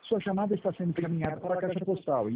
Sua chamada está sendo encaminhada para a caixa postal.